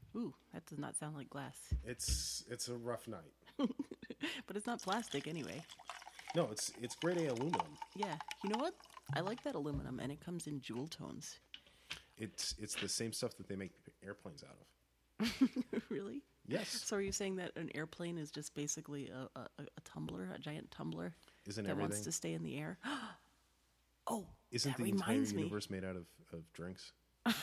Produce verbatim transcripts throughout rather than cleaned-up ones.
Ooh, that does not sound like glass. It's it's a rough night. But it's not plastic anyway. No, it's it's grade A aluminum. Yeah. You know what? I like that aluminum, and it comes in jewel tones. It's it's the same stuff that they make airplanes out of. Really? Yes. So are you saying that an airplane is just basically a, a, a tumbler, a giant tumbler Isn't that everything? wants to stay in the air? Oh, Isn't that the entire reminds me. universe made out of, of drinks?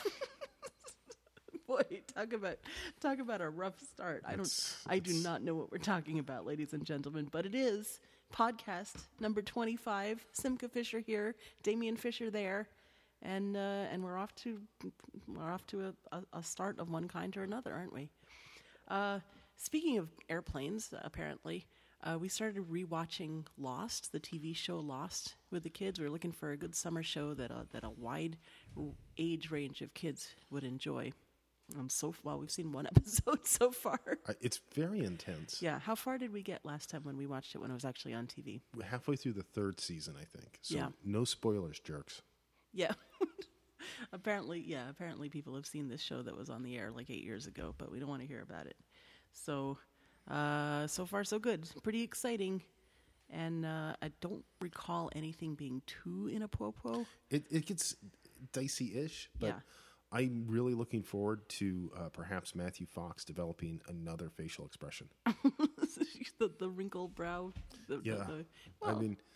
Boy, talk about talk about a rough start. I don't. It's- I do it's- not know what we're talking about, ladies and gentlemen. But it is podcast number twenty-five. Simca Fisher here, Damian Fisher there, and uh, and we're off to we're off to a, a, a start of one kind or another, aren't we? Uh, speaking of airplanes, apparently. Uh, we started rewatching Lost, the T V show Lost, with the kids. We were looking for a good summer show that a, that a wide age range of kids would enjoy. Um, so well, we've seen one episode so far. I, it's very intense. Yeah, how far did we get last time when we watched it when it was actually on T V? We're halfway through the third season, I think. So Yeah. no spoilers, jerks. Yeah. apparently, yeah, apparently people have seen this show that was on the air like eight years ago, but we don't want to hear about it. So, uh, so far so good. Pretty exciting. And uh, I don't recall anything being too inappropriate. It it gets dicey-ish, but Yeah. I'm really looking forward to uh, perhaps Matthew Fox developing another facial expression. the, the wrinkled brow. The, Yeah, The, the, I well, mean,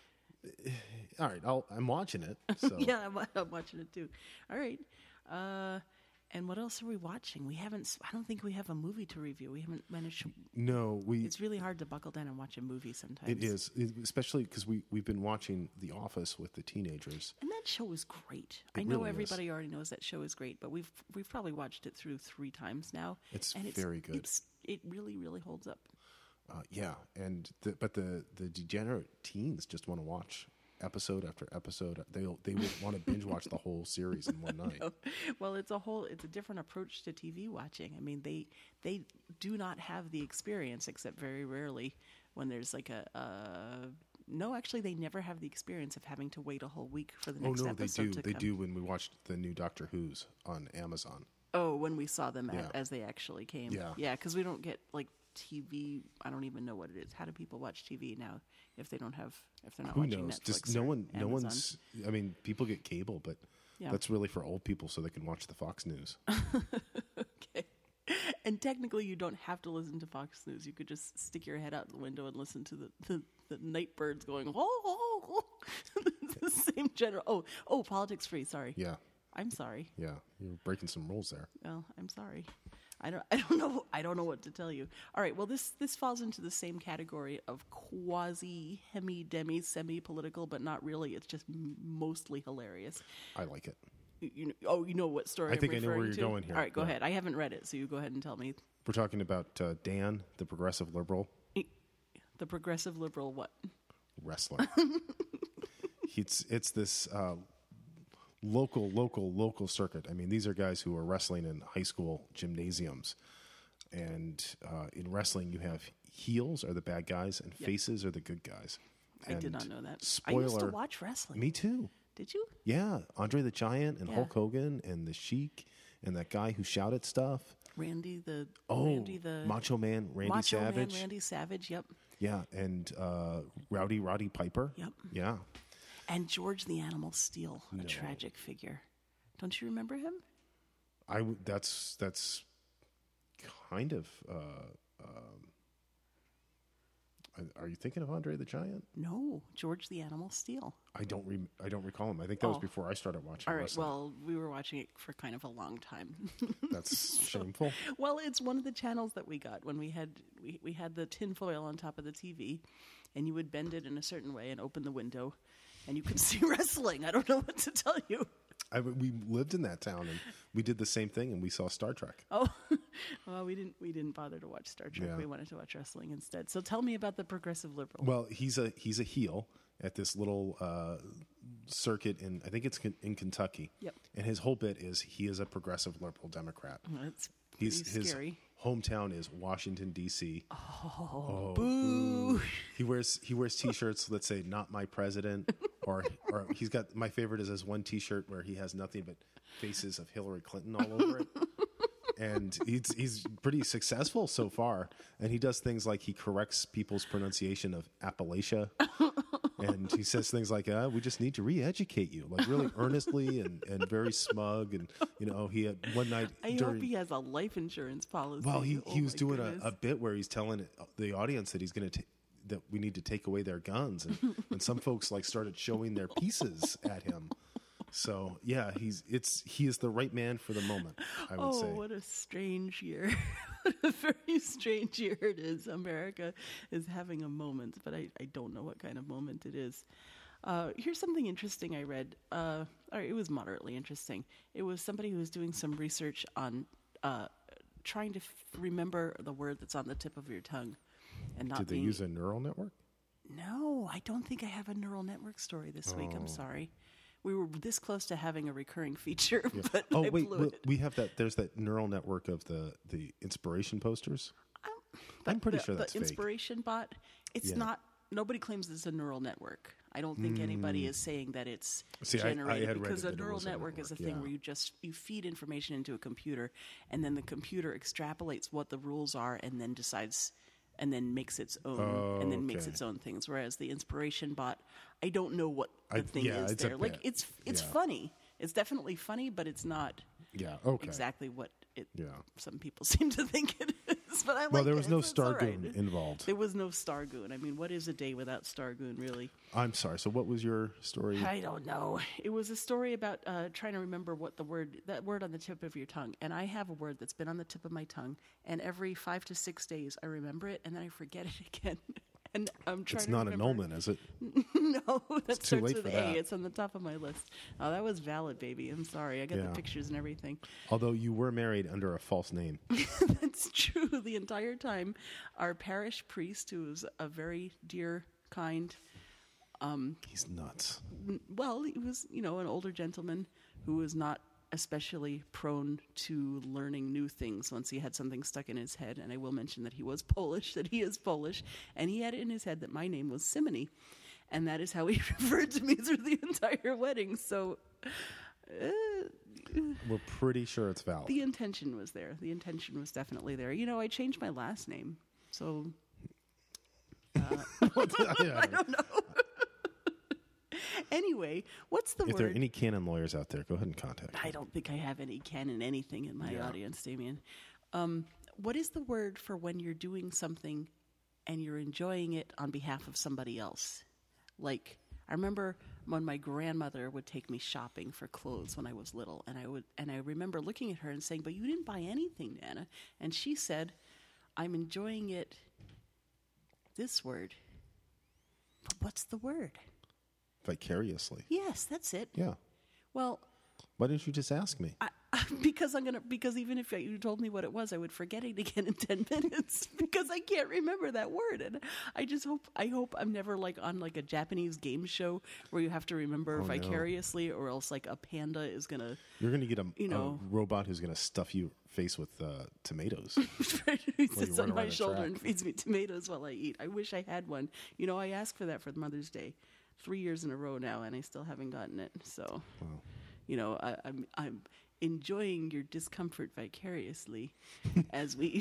all right, I'll, I'm watching it. So yeah, I'm, I'm watching it too. All right. Uh, and what else are we watching? We haven't. s- I don't think we have a movie to review. We haven't managed. To, no, we it's really hard to buckle down and watch a movie sometimes. it is it- especially because we we've been watching The Office with the teenagers. And that show is great. It I know really is. everybody already knows that show is great, but we've we've probably watched it through three times now. It's and very good. It's, it really, really holds up. Uh, yeah, and the, but the the degenerate teens just want to watch episode after episode. They will they will want to binge watch the whole series in one night. Well, it's a whole it's a different approach to T V watching. I mean, they they do not have the experience, except very rarely when there's like a. Uh, no, actually, they never have the experience of having to wait a whole week for the Oh next no, they episode do. to They come. do when we watched the new Doctor Who's on Amazon. Oh, when we saw them Yeah. a- as they actually came. Yeah. Yeah, because we don't get like T V. I don't even know what it is. How do people watch T V now if they don't have if they're not Who watching knows? Netflix? Just no or one. No Amazon? one's. I mean, people get cable, but Yeah. that's really for old people so they can watch the Fox News. Okay. And technically, you don't have to listen to Fox News. You could just stick your head out the window and listen to the, the, the night birds going, oh, oh, oh. The same general. Oh, oh, politics free. Sorry. Yeah, I'm sorry. yeah. You're breaking some rules there. Well, I'm sorry. I don't. I don't know. I don't know what to tell you. All right. Well, this this falls into the same category of quasi, hemi, demi, semi political, but not really. It's just m- mostly hilarious. I like it. You, you know, oh, you know what story? I think I'm I know where referring you're to? going here. All right, go Yeah. ahead. I haven't read it, so you go ahead and tell me. We're talking about uh, Dan, the progressive liberal The progressive liberal what? wrestler. it's it's this uh, local, local, local circuit. I mean, these are guys who are wrestling in high school gymnasiums, and uh, in wrestling, you have heels are the bad guys and Yep. faces are the good guys. I did And not know that. Spoiler: I used to watch wrestling. Me too. Did you? Yeah, Andre the Giant and Yeah. Hulk Hogan and the Sheik and that guy who shouted stuff. Randy the Oh, Randy the Macho Man, Randy Macho Savage. Man, Randy Savage. Yep. Yeah, and uh, Rowdy Roddy Piper. Yep. Yeah, And George the Animal Steele, a No. tragic figure. Don't you remember him? I w- that's that's kind of. Uh, um, are you thinking of Andre the Giant? No, George the Animal Steele. I don't. Re- I don't recall him. I think that was Oh. before I started watching. All right. wrestling. Well, we were watching it for kind of a long time. That's shameful. Well, it's one of the channels that we got when we had we, we had the tinfoil on top of the T V, and you would bend it in a certain way and open the window, and you could see wrestling. I don't know what to tell you. I, we lived in that town, and we did the same thing, and we saw Star Trek. Oh, well, we didn't we didn't bother to watch Star Trek. Yeah. We wanted to watch wrestling instead. So tell me about the progressive liberal. Well, he's a he's a heel at this little uh, circuit in I think it's con- in Kentucky. Yep. And his whole bit is he is a progressive liberal Democrat. That's He's pretty his scary. hometown is Washington D C. Oh, boo! He wears he wears T-shirts that say "Not my president," or or he's got my favorite is his one T-shirt where he has nothing but faces of Hillary Clinton all over it. and he's he's pretty successful so far. And he does things like he corrects people's pronunciation of Appalachia, and he says things like, uh, "We just need to re-educate you," like really earnestly and, and very smug. And you know, he had one night. I during, hope he has a life insurance policy. Well, he Oh he was my doing a, goodness. a bit where he's telling the audience that he's going to. that we need to take away their guns, and, and some folks like started showing their pieces at him. So yeah, he's it's he is the right man for the moment, I would oh, say. what a strange year. What a very strange year it is. America is having a moment, but I, I don't know what kind of moment it is. Uh, here's something interesting I read. Uh, or it was moderately interesting. It was somebody who was doing some research on uh, trying to f- remember the word that's on the tip of your tongue. And not Did they being, use a neural network? No, I don't think I have a neural network story this week. I'm sorry. We were this close to having a recurring feature, Yeah. but Oh I wait, blew we, it. we have that. There's that neural network of the the inspiration posters. I'm pretty the, sure that's the fake. inspiration bot. It's Yeah. not. Nobody claims it's a neural network. I don't think anybody is saying that it's See, I- I generated had read because it a that it neural was a network is a network, thing yeah. where you just you feed information into a computer, and then the computer extrapolates what the rules are, and then decides, and then makes its own, Oh, and then makes okay. its own things. Whereas the inspiration bot, I don't know what the I- thing yeah, is it's a there. Like bit. it's it's Yeah. funny. It's definitely funny, but it's not Yeah. Okay. exactly what it. Yeah. Some people seem to think it is, but I like. Well, there it. was no It's- it's all Stargoon right. involved. There was no Stargoon. I mean, what is a day without Stargoon, really? I'm sorry. So, what was your story? I don't know. It was a story about uh, trying to remember what the word, that word on the tip of your tongue. And I have a word that's been on the tip of my tongue, and every five to six days I remember it, and then I forget it again. And I'm trying It's to not remember. annulment, is it? No, that too starts late with for A. that. It's on the top of my list. Oh, that was valid, baby. I'm sorry. I got Yeah. the pictures and everything. Although you were married under a false name. That's true. The entire time, our parish priest, who was a very dear, kind, He's nuts. well, he was, you know, an older gentleman who was not especially prone to learning new things once he had something stuck in his head. And I will mention that he was Polish, that he is Polish, and he had it in his head that my name was Simony. And that is how he referred to me through the entire wedding. So uh, We're pretty sure it's valid. the intention was there. The intention was definitely there. You know, I changed my last name. So Yeah. I don't know. Anyway, what's the If word? there are any canon lawyers out there, go ahead and contact I me. don't think I have any canon anything in my Yeah. audience, Damien. Um, what is the word for when you're doing something and you're enjoying it on behalf of somebody else? Like, I remember when my grandmother would take me shopping for clothes when I was little, and I would, and I remember looking at her and saying, "But you didn't buy anything, Nana." And she said, "I'm enjoying it." This word. But what's the word? Vicariously. Yes, that's it. Yeah. Well, Why didn't you just ask me? I, because I'm gonna because even if you told me what it was, I would forget it again in ten minutes because I can't remember that word. And I just hope I hope I'm never like on like a Japanese game show where you have to remember Oh, no. vicariously, or else like a panda is gonna You're going to get a, you know. a robot who's going to stuff you face with uh, tomatoes. he sits run on my around a shoulder track. and feeds me tomatoes while I eat. I wish I had one. You know, I asked for that for Mother's Day three years in a row now, and I still haven't gotten it. So, Wow. you know, I, I'm I'm enjoying your discomfort vicariously as we.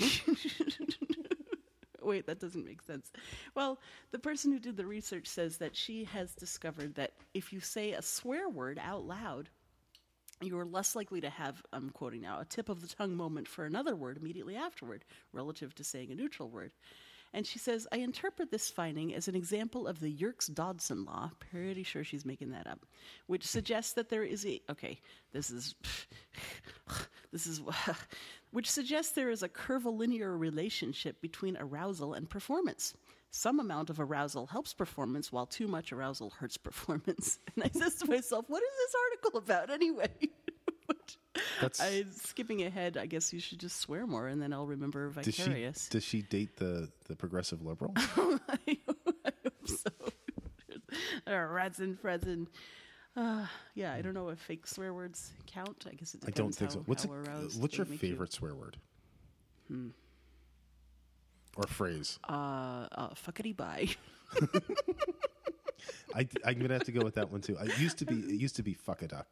Wait, that doesn't make sense. Well, the person who did the research says that she has discovered that if you say a swear word out loud, you are less likely to have, I'm quoting now, a tip of the tongue moment for another word immediately afterward, relative to saying a neutral word. And she says, I interpret this finding as an example of the Yerkes-Dodson law, pretty sure she's making that up, which suggests that there is a, okay, this is, this is, which suggests there is a curvilinear relationship between arousal and performance. Some amount of arousal helps performance, while too much arousal hurts performance. And I says to myself, what is this article about anyway? But That's- I, skipping ahead, I guess you should just swear more, and then I'll remember Does she, vicarious. does she date the, the progressive liberal? I hope so. uh, rats and frets and uh, yeah, I don't know if fake swear words count. I guess it I depends. don't think how, so. What's, how a, aroused what's they your make you. favorite swear word? Hmm. Or phrase? Uh, uh, fuckity bye. I, I'm gonna have to go with that one too. I used to be it used to be fuck a duck, but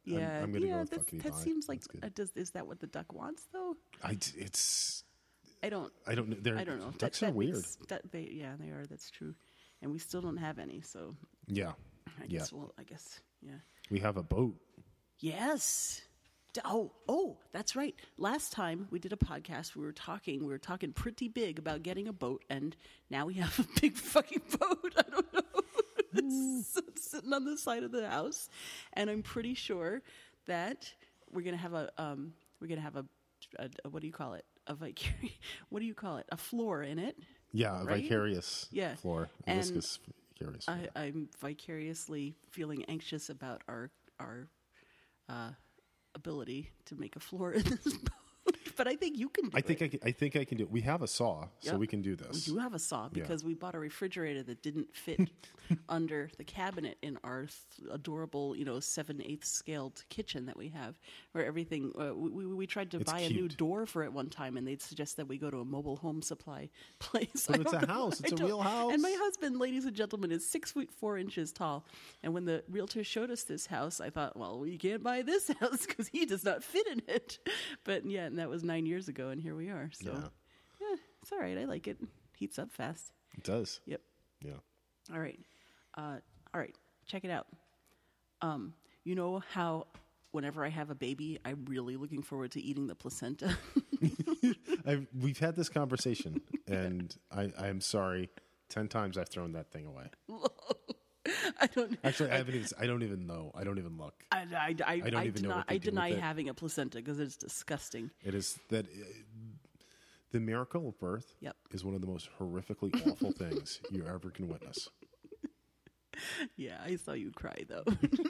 Yeah, I'm, I'm gonna yeah. go with That's, fuckity that pie. seems like That's good. uh, does is that what the duck wants though? I d- it's I don't. I don't know. They're, I don't know. Ducks that, are that weird. makes- that they yeah they are. That's true, and we still don't have any. So Yeah, I yeah. guess well I guess yeah. We have a boat. Yes. D- Oh, oh, that's right. Last time we did a podcast, we were talking, we were talking pretty big about getting a boat, and now we have a big fucking boat. I don't know. It's sitting on the side of the house, and I'm pretty sure that we're gonna have a um, we're gonna have a, a, a what do you call it? A vicarious. What do you call it? A floor in it. Yeah, a Right? vicarious Yeah. floor. A And viscous vicarious floor. I, I'm vicariously feeling anxious about our our uh, ability to make a floor in this boat, but I think you can do I think it. I, can, I think I can do it. We have a saw, so Yep. we can do We this. do have a saw because we bought a refrigerator that didn't fit under the cabinet in our th- adorable, you know, seven eighths scaled kitchen that we have, where everything. Uh, we, we we tried to It's buy a new cute. door for it one time, and they'd suggest that we go to a mobile home supply place. But I it's don't a know. house. It's I a don't- real house. And my husband, ladies and gentlemen, is six feet four inches tall. And when the realtor showed us this house, I thought, well, we can't buy this house because he does not fit in it. But yeah, and that was nine years ago, and here we are. So Yeah. yeah, it's all right. I like it. Heats up fast. It does. Yep. Yeah. All right. Uh, all right. Check it out. Um, you know how whenever I have a baby, I'm really looking forward to eating the placenta. I've, we've had this conversation, and I, I'm sorry. Ten times I've thrown that thing away. I don't. Actually, I haven't even. I don't even know. I don't even look. I, I, I, I don't I even know deny, what they I do with deny it. having a placenta because it's disgusting. It is that uh, the miracle of birth Yep. is one of the most horrifically awful things you ever can witness. Yeah, I saw you cry though.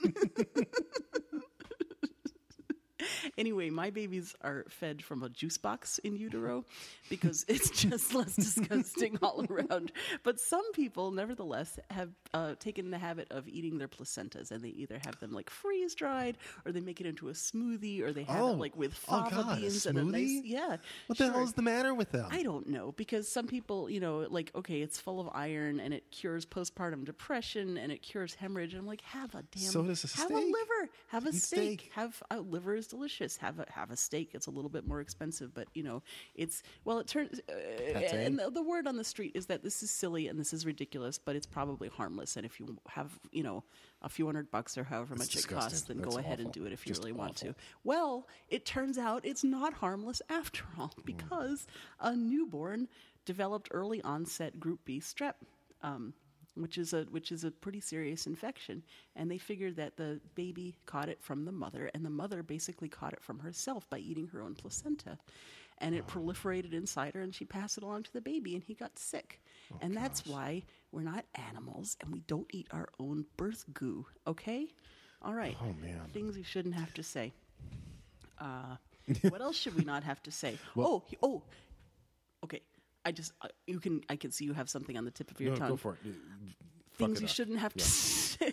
Anyway, my babies are fed from a juice box in utero because it's just less disgusting all around. But some people, nevertheless, have uh, taken the habit of eating their placentas, and they either have them like freeze dried, or they make it into a smoothie, or they have Oh. it like with Oh, fava God, a beans and a nice smoothie? yeah. What the sure. hell is the matter with them? I don't know, because some people, you know, like, okay, it's full of iron and it cures postpartum depression and it cures hemorrhage. And I'm like, have a damn, So does a have a steak. liver, have a Eat steak, steak. have a liver is delicious. Have a have a steak. It's a little bit more expensive, but you know, it's well, it turns. Uh, Pate? and the, the word on the street is that this is silly and this is ridiculous, but it's probably harmless. And if you have, you know, a few hundred bucks or however It's much it disgusting. costs, then That's go ahead and awful. do it if you Just really want to. awful. Well, it turns out it's not harmless after all because a newborn developed early onset Group B strep, um, which is a which is a pretty serious infection, and they figured that the baby caught it from the mother, and the mother basically caught it from herself by eating her own placenta, and it proliferated inside her, and she passed it along to the baby, and he got sick, and that's why we're not animals, and we don't eat our own birth goo. Okay, all right. Oh, man. Things you shouldn't have to say. Uh, what else should we not have to say? oh, he- oh, okay. I just uh, you can I can see you have something on the tip of your No, tongue. go for it. Fuck Things it you up. shouldn't have to say.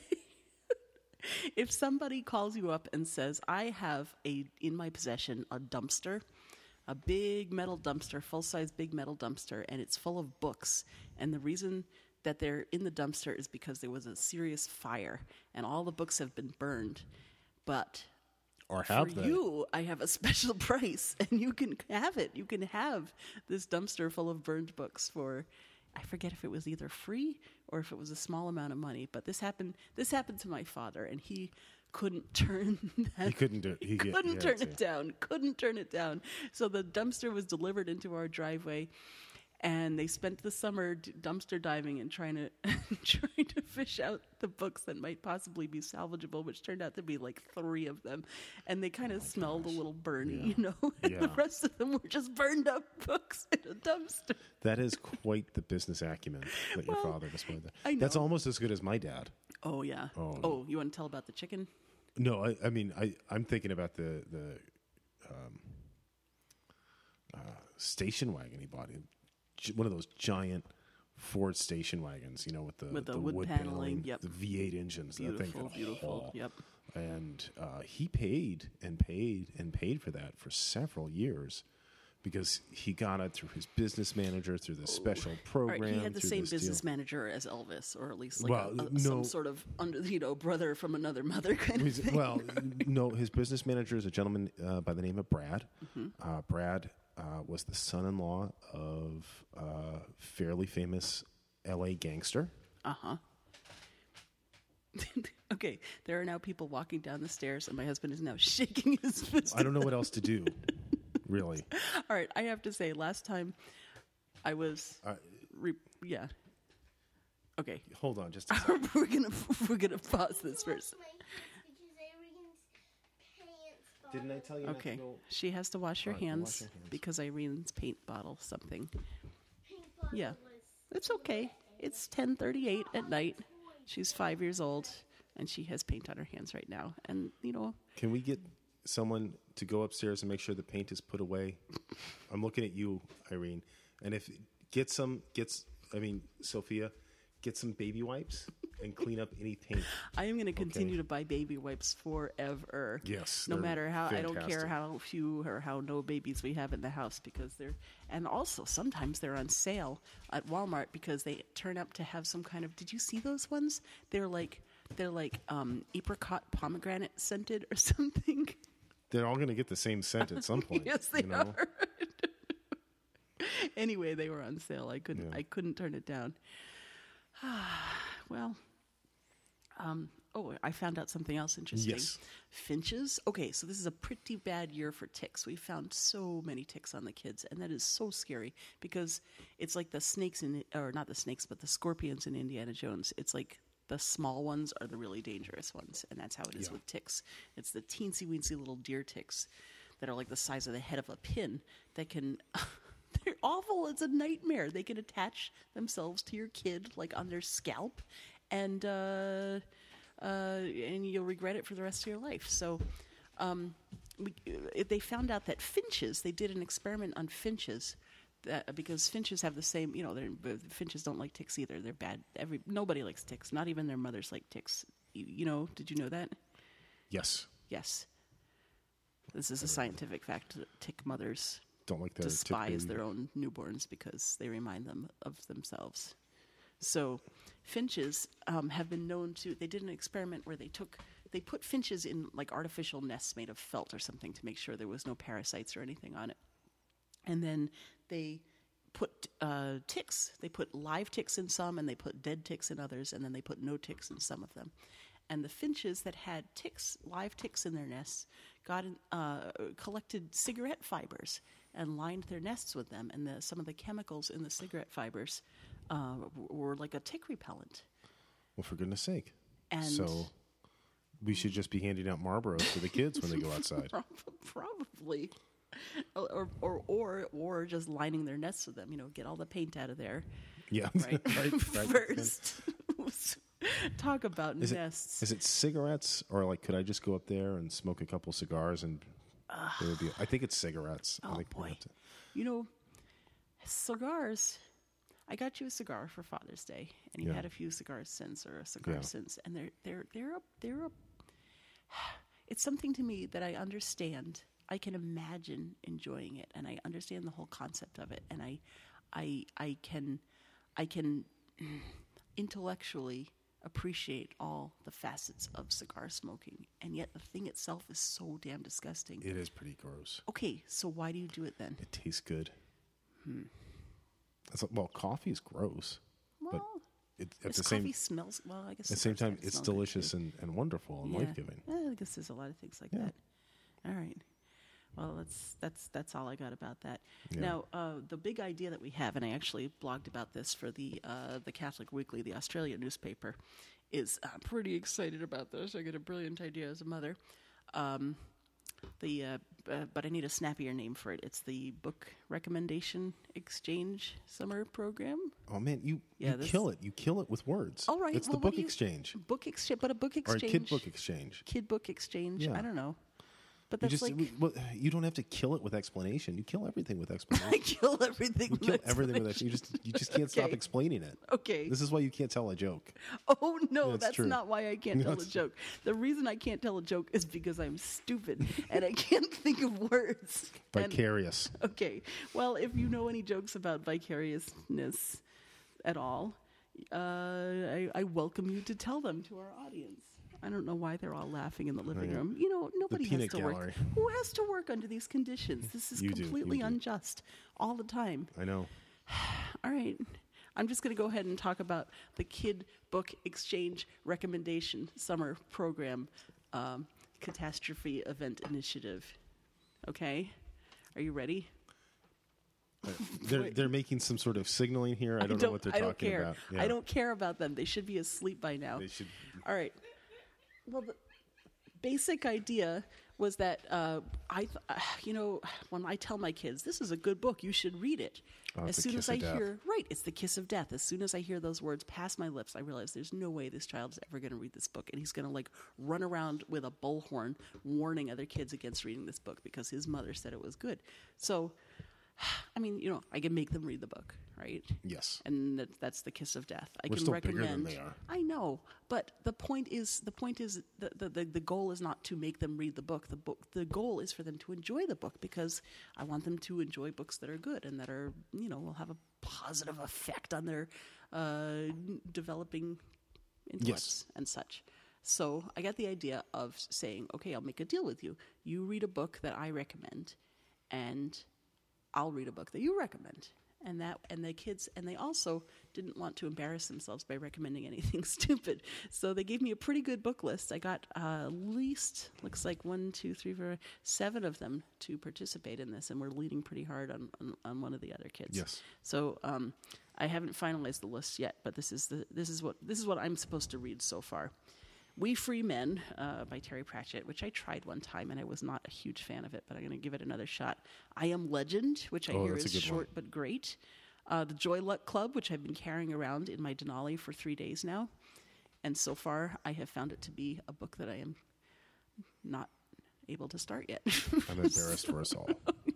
If somebody calls you up and says, "I have a in my possession a dumpster, a big metal dumpster, full size big metal dumpster, and it's full of books, and the reason that they're in the dumpster is because there was a serious fire and all the books have been burned, but Or have for they? you, I have a special price, and you can have it. You can have this dumpster full of burned books for, I forget if it was either free or if it was a small amount of money. But this happened. This happened to my father, and he couldn't turn that. He couldn't do it. He, get- couldn't he turn had it to. down. Couldn't turn it down. So the dumpster was delivered into our driveway. And they spent the summer d- dumpster diving and trying to trying to fish out the books that might possibly be salvageable, which turned out to be like three of them. And they kind of smelled a little burny, you know. And the Yeah. rest of them were just burned up books in a dumpster. That is quite the business acumen that your Well, father displayed there. I That's know. almost as good as my dad. Oh yeah. Oh. Oh, you want to tell about the chicken? No, I, I mean, I, I'm thinking about the the um, uh, station wagon he bought. Gi- One of those giant Ford station wagons, you know, with the, With the wood paneling, yep. the V eight engines. That thing Beautiful, could beautiful. haul. Yep. And uh, he paid and paid and paid for that for several years because he got it through his business manager, through the special program. Right, he had the through same this business deal. manager as Elvis, or at least like Well, a, a, no. some sort of under, you know, brother from another mother kind of He's- thing. Well, no, his business manager is a gentleman uh, by the name of Brad. Mm-hmm. Uh, Brad uh, was the son-in-law of a fairly famous L A gangster. Uh huh. Okay, there are now people walking down the stairs, and my husband is now shaking his fist. I don't know what else to do, really. All right, I have to say, last time I was, Uh, re- yeah. Okay, hold on just a second. we're gonna we're gonna pause this first. Didn't I tell you not Okay, to go? she has to wash her, All right, go hands wash your hands. because Irene's paint bottle something. Yeah, it's okay. It's ten thirty-eight at night. She's five years old, and she has paint on her hands right now. And you know, Can we get someone to go upstairs and make sure the paint is put away? I'm looking at you, Irene. And if get some, gets, I mean, Sophia, get some baby wipes and clean up any paint. I am going to continue Okay. to buy baby wipes forever. Yes, No they're matter how, I don't care fantastic. how few or how no babies we have in the house because they're, and also sometimes they're on sale at Walmart because they turn up to have some kind of, did you see those ones? They're like, they're like um, apricot pomegranate scented or something. They're all going to get the same scent at some point. Yes, they you know? are. Anyway, they were on sale. I couldn't, Yeah. I couldn't turn it down. Well, um, oh, I found out something else interesting. Yes. Finches. Okay, so this is a pretty bad year for ticks. We found so many ticks on the kids, and that is so scary because it's like the snakes in, or not the snakes, but the scorpions in Indiana Jones. It's like the small ones are the really dangerous ones, and that's how it is Yeah. with ticks. It's the teensy weensy little deer ticks that are like the size of the head of a pin that can. They're awful. It's a nightmare. They can attach themselves to your kid, like on their scalp, and uh, uh, and you'll regret it for the rest of your life. So, um, we, uh, they found out that finches. They did an experiment on finches, that, because finches have the same. You know, they're- finches don't like ticks either. They're bad. Every nobody likes ticks. Not even their mothers like ticks. You, you know? Did you know that? Yes. Yes. This is a scientific fact. that Tick mothers Don't like the despise tip their own newborns because they remind them of themselves. So finches um, have been known to, they did an experiment where they took, they put finches in like artificial nests made of felt or something to make sure there was no parasites or anything on it. And then they put uh, ticks, they put live ticks in some and they put dead ticks in others, and then they put no ticks in some of them. And the finches that had ticks, live ticks in their nests, got in, uh, collected cigarette fibers and lined their nests with them. And the, some of the chemicals in the cigarette fibers uh, w- were like a tick repellent. Well, for goodness sake. And So we should just be handing out Marlboros to the kids when they go outside. prob- probably, or, or or or just lining their nests with them. You know, get all the paint out of there. Yeah. Right, right, right. first. Talk about Is it, nests. is it cigarettes, or like could I just go up there and smoke a couple cigars and there would be? I think it's cigarettes. I Oh think we boy, have to- you know, cigars. I got you a cigar for Father's Day, and you Yeah. had a few cigars since, or a cigar Yeah. since, and they're they're they're a, they're a. It's something to me that I understand. I can imagine enjoying it, and I understand the whole concept of it, and I, I, I can, I can intellectually appreciate all the facets of cigar smoking, and yet the thing itself is so damn disgusting. It is pretty gross. Okay, so why do you do it then? It tastes good. Hmm. It's like, well, coffee is gross, but Well, it, at This the coffee same smells well. I guess at the same cigars time, kinda it's smell good, delicious too. and, and wonderful and Yeah. life giving. Eh, I guess there's a lot of things like Yeah. that. All right. Well, that's that's that's all I got about that. Yeah. Now, uh, the big idea that we have, and I actually blogged about this for the uh, the Catholic Weekly, the Australian newspaper, is I'm pretty excited about this. I get a brilliant idea as a mother. Um, the uh, uh, but I need a snappier name for it. It's the Book Recommendation Exchange Summer Program. Oh man, you Yeah, you this- kill it. You kill it with words. All right. It's well, the what book do you- exchange Book exchange, but a book or a exchange. kid book exchange. Kid book exchange. Yeah. I don't know. But You that's just like well, you don't have to kill it with explanation. You kill everything with I explanation. kill everything. You kill everything with explanation. You just you just can't stop Okay. explaining it. Okay. This is why you can't tell a joke. Oh no, That's that's true. not why I can't tell a That's- joke. The reason I can't tell a joke is because I'm stupid and I can't think of words. And- Vicarious. okay. Well, if you know any jokes about vicariousness at all, uh, I, I welcome you to tell them to our audience. I don't know why they're all laughing in the living yeah. room. You know, nobody has peanut to gallery. work. Who has to work under these conditions? This is You do, you completely do. unjust all the time. I know. All right. I'm just going to go ahead and talk about the Kid Book Exchange Recommendation Summer Program um, Catastrophe Event Initiative. Okay? Are you ready? Uh, They're they're making some sort of signaling here. I don't, know what they're I don't talking care. about. I don't care about them. They should be asleep by now. They should. All right. Well, the basic idea was that uh, I, th- uh, you know, when I tell my kids, this is a good book, you should read it. Oh, as it's the soon kiss as I of death. hear, right, it's the kiss of death. As soon as I hear those words pass my lips, I realize there's no way this child is ever going to read this book, and he's going to like run around with a bullhorn warning other kids against reading this book because his mother said it was good. So, I mean, you know, I can make them read the book, right? Yes. And that, that's the kiss of death. I We're can still recommend. bigger than they are. I know, but the point is, the point is, the, the the the goal is not to make them read the book. The book, the goal is for them to enjoy the book because I want them to enjoy books that are good and that are, you know, will have a positive effect on their uh, developing intellects and such. So I got the idea of saying, okay, I'll make a deal with you. You read a book that I recommend, and I'll read a book that you recommend. And that, and the kids, and they also didn't want to embarrass themselves by recommending anything stupid. So they gave me a pretty good book list. I got uh, at least, looks like one, two, three, four, seven of them to participate in this, and we're leaning pretty hard on, on, on one of the other kids. Yes. So um, I haven't finalized the list yet, but this is the this is what this is what I'm supposed to read so far. We Free Men uh, by Terry Pratchett, which I tried one time and I was not a huge fan of it, but I'm going to give it another shot. I Am Legend, which I Oh, hear that's a is good short but great. Uh, the Joy Luck Club, which I've been carrying around in my Denali for three days now. And so far, I have found it to be a book that I am not able to start yet. I'm embarrassed for us all.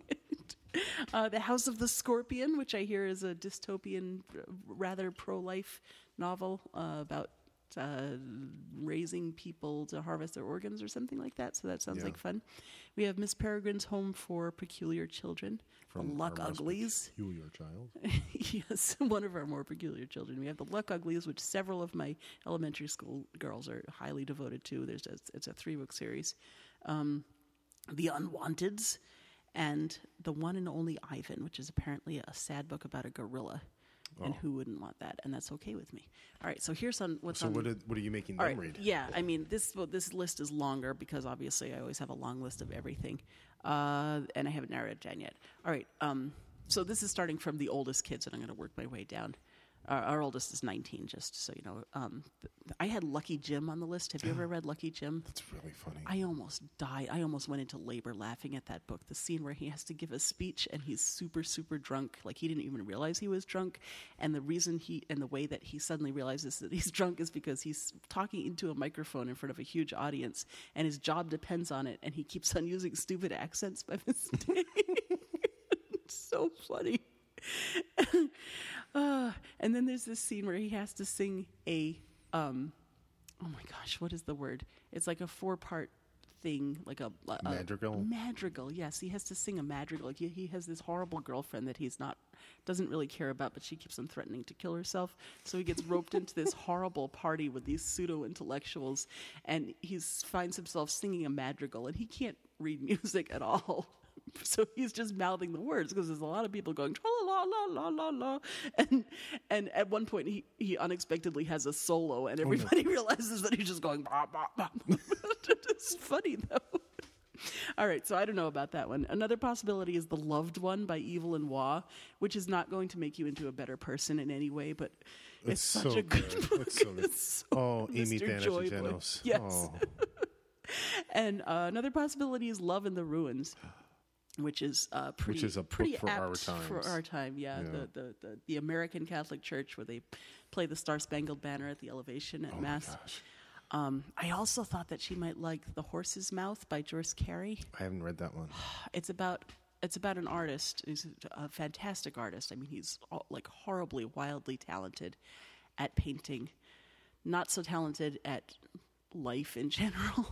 Uh, the House of the Scorpion, which I hear is a dystopian, uh, rather pro-life novel uh, about uh, raising people to harvest their organs or something like that. So that sounds Yeah. like fun. We have Miss Peregrine's Home for Peculiar Children, From The Luck our most Uglies. Peculiar child. Yes, one of our more peculiar children. We have The Luck Uglies, which several of my elementary school girls are highly devoted to. There's a, it's a three-book series. Um, the Unwanteds, and The One and Only Ivan, which is apparently a sad book about a gorilla. And Oh. who wouldn't want that? And that's okay with me. All right, so here's on what's So on. what, did, what are you making All them right, read? yeah, I mean this well, this list is longer because obviously I always have a long list of everything, uh, and I haven't narrowed it down yet. All right, um, so this is starting from the oldest kids, and I'm going to work my way down. Our, our oldest is nineteen, just so you know. Um, th- I had Lucky Jim on the list. Have you ever read Lucky Jim? That's really funny. I almost died. I almost went into labor laughing at that book. The scene where he has to give a speech and he's super, super drunk. Like he didn't even realize he was drunk. And the reason he, and the way that he suddenly realizes that he's drunk is because he's talking into a microphone in front of a huge audience and his job depends on it. And he keeps on using stupid accents by mistake. It's so funny. uh, and then there's this scene where he has to sing a, um, oh my gosh, what is the word? It's like a four-part thing, like a, a Madrigal? Madrigal, yes. He has to sing a madrigal. Like he, he has this horrible girlfriend that he's not, doesn't really care about, but she keeps on threatening to kill herself. So he gets roped into this horrible party with these pseudo-intellectuals, and he finds himself singing a madrigal, and he can't read music at all. So he's just mouthing the words because there's a lot of people going la la la la la la, and and at one point he, he unexpectedly has a solo, and everybody oh, no. realizes that he's just going bah, bah, bah. It's funny though. All right, so I don't know about that one. Another possibility is The Loved One by Evelyn Waugh, which is not going to make you into a better person in any way, but it's, it's such so a good, good. book. It's so good. It's so oh, Amy Mister Thanos Joyboy. Janos. Yes. Oh. And uh, another possibility is Love in the Ruins, which is uh, pretty, which is a book pretty for apt our times. For our time, yeah. Yeah. The, the, the, the American Catholic Church where they play the Star Spangled Banner at the elevation at Oh Mass. my gosh. Um, I also thought that she might like The Horse's Mouth by Joyce Carey. I haven't read that one. It's about it's about an artist. He's a fantastic artist. I mean, he's like horribly, wildly talented at painting. Not so talented at life in general.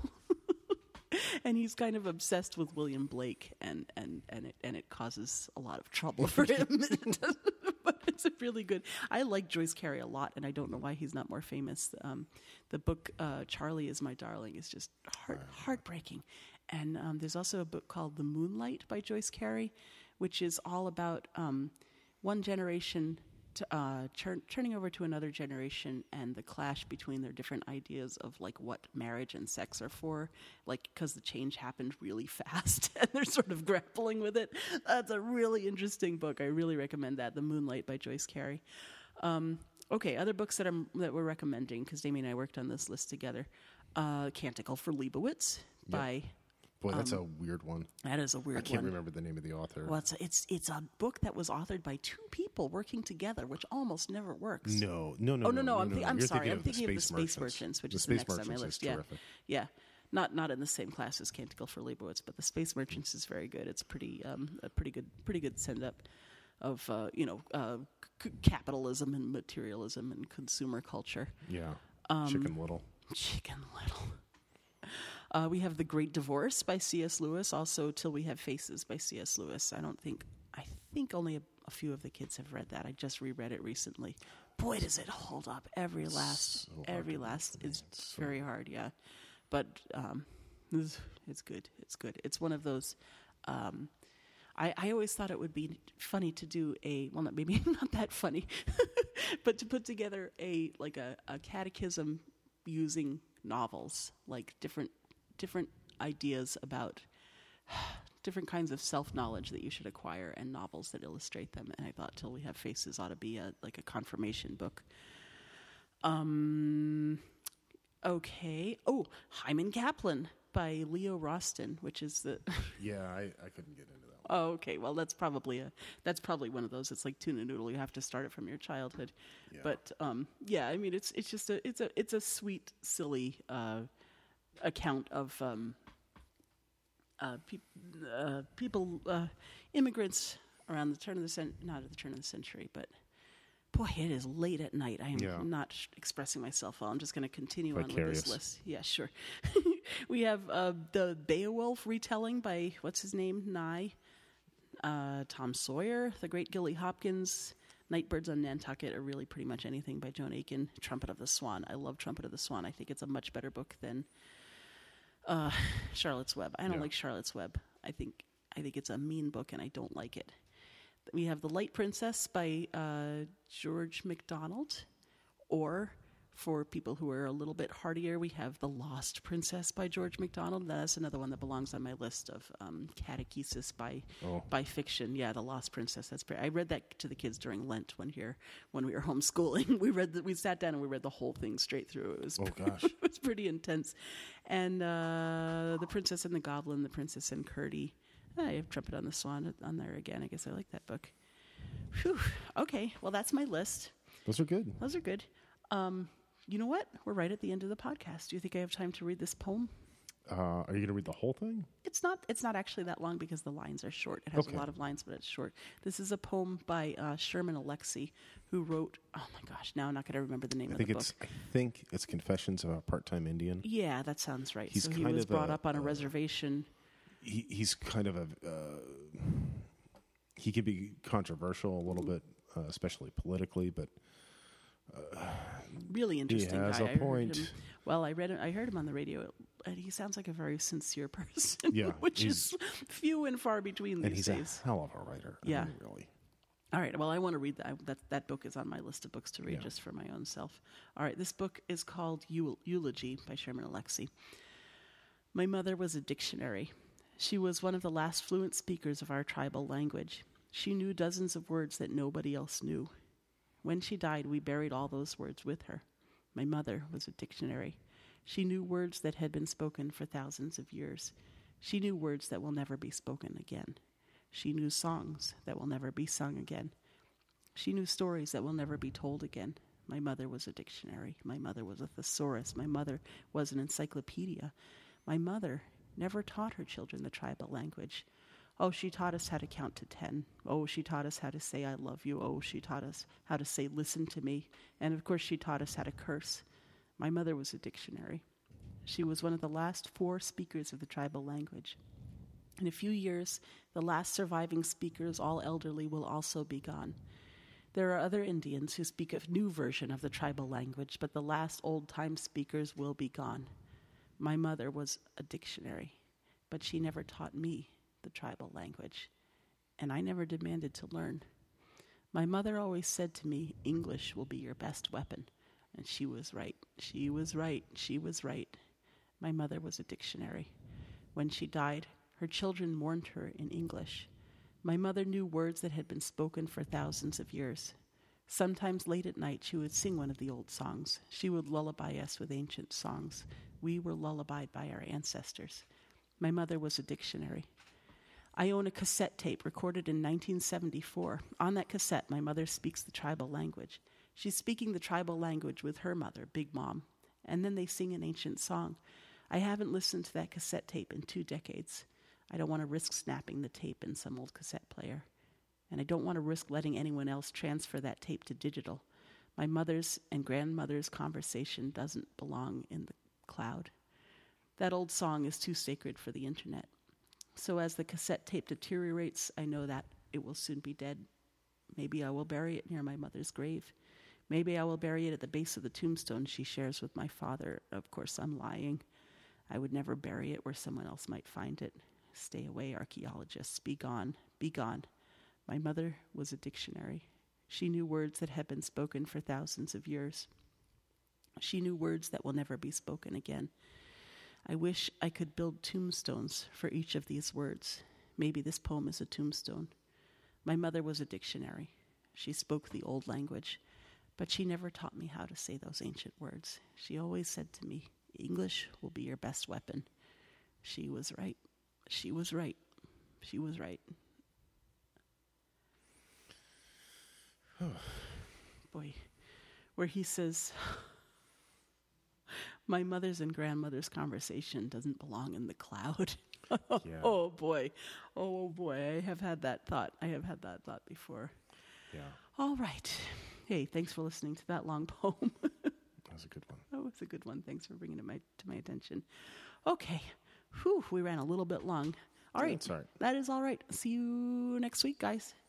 And he's kind of obsessed with William Blake, and and and it and it causes a lot of trouble for him. But it's a really good. I like Joyce Carey a lot, and I don't know why he's not more famous. Um, the book uh, "Charlie Is My Darling" is just heart, heartbreaking, and um, there's also a book called "The Moonlight" by Joyce Carey, which is all about um, one generation to, uh, turn, turning over to another generation and the clash between their different ideas of like what marriage and sex are for, like because the change happened really fast and they're sort of grappling with it. That's a really interesting book. I really recommend that, The Moonlight by Joyce Carey. Um, okay, other books that I'm that we're recommending, because Damien and I worked on this list together. Uh, Canticle for Leibowitz by. Yep. Boy, that's um, a weird one. That is a weird one. I can't one. remember the name of the author. Well, it's, it's it's a book that was authored by two people working together, which almost never works. No, no, no. Oh no, no. no I'm, th- no, I'm You're sorry. Thinking I'm of thinking the of the Space Space Merchants, which the is Space the next Merchants on my is list. Yeah, terrific. yeah. Not not in the same class as Canticle for Leibowitz, but the Space Merchants is very good. It's pretty um, a pretty good pretty good send up of uh, you know uh, c- capitalism and materialism and consumer culture. Yeah. Um, Chicken Little. Chicken Little. Uh, we have The Great Divorce by C S. Lewis, also Till We Have Faces by C S. Lewis. I don't think, I think only a, a few of the kids have read that. I just reread it recently. Boy, does it hold up. Every last, So every last is so very hard, yeah. But um, it's, it's good. It's good. It's one of those, um, I, I always thought it would be funny to do a, well, not, maybe not that funny, but to put together a, like a, a catechism using novels, like different different ideas about different kinds of self-knowledge that you should acquire and novels that illustrate them. And I thought Till We Have Faces ought to be a like a confirmation book. Um, okay. Oh, Hyman Kaplan by Leo Roston, which is the... Yeah, I, I couldn't get into that one. Oh, okay. Well, that's probably a that's probably one of those. It's like tuna noodle. You have to start it from your childhood. Yeah. But um, yeah, I mean, it's it's just a it's a it's a sweet, silly uh, account of um, uh, pe- uh, people, uh, immigrants around the turn of the cent not at the turn of the century, but boy, it is late at night. I am Yeah. not sh- expressing myself well. I'm just going to continue on with Vicarious. this list. Yeah, sure. We have uh, the Beowulf retelling by what's his name, Nye. Uh, Tom Sawyer, The Great Gilly Hopkins, Nightbirds on Nantucket, or really pretty much anything by Joan Aiken. Trumpet of the Swan. I love Trumpet of the Swan. I think it's a much better book than uh, Charlotte's Web. I don't Yeah. like Charlotte's Web. I think I think it's a mean book, and I don't like it. We have The Light Princess by uh, George MacDonald, or for people who are a little bit hardier, we have The Lost Princess by George MacDonald. That's another one that belongs on my list of um, catechesis by Oh. by fiction. Yeah, The Lost Princess. That's pretty, I read that to the kids during Lent one year when we were homeschooling. We read the, we sat down and we read the whole thing straight through. It was Oh, gosh. it was pretty intense. And uh, The Princess and the Goblin, The Princess and Curdie. I have Trumpet on the Swan on there again. I guess I like that book. Whew. Okay, well that's my list. Those are good. Those are good. Um, you know what? We're right at the end of the podcast. Do you think I have time to read this poem? Uh, are you going to read the whole thing? It's not. It's not actually that long because the lines are short. It has Okay. a lot of lines, but it's short. This is a poem by uh, Sherman Alexie, who wrote. Oh my gosh! Now I'm not going to remember the name I of think the book. it's. I think it's Confessions of a Part-Time Indian. Yeah, that sounds right. He's so he kind was of brought a- up on a uh, reservation. He he's kind of a. Uh, he can be controversial a little bit, uh, especially politically, but Really interesting has guy. a I heard point. him- well, I read. I heard him on the radio, and he sounds like a very sincere person. Yeah, which he's- is few and far between and these he's days. a hell of a writer. I Yeah. mean, really. All right. Well, I want to read that. That that book is on my list of books to read Yeah. just for my own self. All right. This book is called Eul- Eulogy by Sherman Alexie. My mother was a dictionary. She was one of the last fluent speakers of our tribal language. She knew dozens of words that nobody else knew. When she died, we buried all those words with her. My mother was a dictionary. She knew words that had been spoken for thousands of years. She knew words that will never be spoken again. She knew songs that will never be sung again. She knew stories that will never be told again. My mother was a dictionary. My mother was a thesaurus. My mother was an encyclopedia. My mother never taught her children the tribal language. Oh, she taught us how to count to ten. Oh, she taught us how to say I love you. Oh, she taught us how to say listen to me. And of course, she taught us how to curse. My mother was a dictionary. She was one of the last four speakers of the tribal language. In a few years, the last surviving speakers, all elderly, will also be gone. There are other Indians who speak a new version of the tribal language, but the last old-time speakers will be gone. My mother was a dictionary, but she never taught me the tribal language, and I never demanded to learn. My mother always said to me, English will be your best weapon. And she was right. She was right. She was right. My mother was a dictionary. When she died, her children mourned her in English. My mother knew words that had been spoken for thousands of years. Sometimes late at night, she would sing one of the old songs. She would lullaby us with ancient songs. We were lullabied by our ancestors. My mother was a dictionary. I own a cassette tape recorded in nineteen seventy-four. On that cassette, my mother speaks the tribal language. She's speaking the tribal language with her mother, Big Mom, and then they sing an ancient song. I haven't listened to that cassette tape in two decades. I don't want to risk snapping the tape in some old cassette player. And I don't want to risk letting anyone else transfer that tape to digital. My mother's and grandmother's conversation doesn't belong in the cloud. That old song is too sacred for the internet. So as the cassette tape deteriorates, I know that it will soon be dead. Maybe I will bury it near my mother's grave. Maybe I will bury it at the base of the tombstone she shares with my father. Of course, I'm lying. I would never bury it where someone else might find it. Stay away, archaeologists. Be gone. Be gone. My mother was a dictionary. She knew words that had been spoken for thousands of years. She knew words that will never be spoken again. I wish I could build tombstones for each of these words. Maybe this poem is a tombstone. My mother was a dictionary. She spoke the old language, but she never taught me how to say those ancient words. She always said to me, English will be your best weapon. She was right. She was right. She was right. Boy, where he says, my mother's and grandmother's conversation doesn't belong in the cloud. Yeah. Oh, boy. Oh, boy. I have had that thought. I have had that thought before. Yeah. All right. Hey, thanks for listening to that long poem. That was a good one. That was a good one. Thanks for bringing it my, to my attention. Okay. Whew, we ran a little bit long. All right. That's all right. That is all right. See you next week, guys.